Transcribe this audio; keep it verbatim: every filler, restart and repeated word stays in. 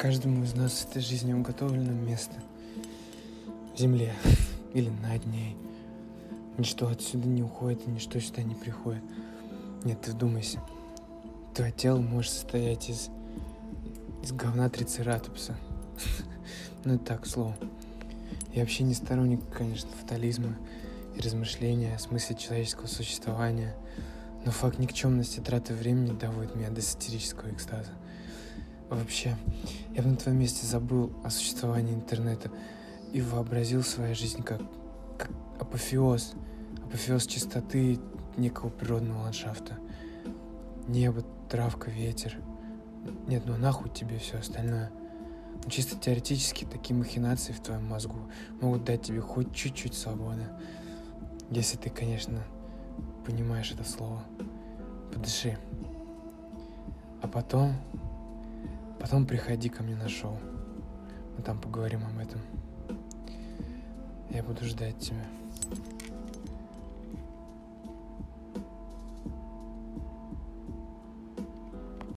Каждому из нас в этой жизни уготовлено место в земле или над ней. Ничто отсюда не уходит и ничто сюда не приходит. Нет, ты вдумайся. Твое тело может состоять из, из говна трицератопса. Ну это так, к слову. Я вообще не сторонник, конечно, фатализма и размышления о смысле человеческого существования, но факт никчемности траты времени доводит меня до сатирического экстаза. Вообще, я бы на твоем месте забыл о существовании интернета и вообразил свою жизнь как, как апофеоз, апофеоз чистоты некого природного ландшафта. Небо, травка, ветер. Нет, ну нахуй тебе все остальное. Но чисто теоретически такие махинации в твоем мозгу могут дать тебе хоть чуть-чуть свободы. Если ты, конечно, понимаешь это слово. Подыши. А потом... Потом приходи ко мне на шоу. Мы там поговорим об этом. Я буду ждать тебя.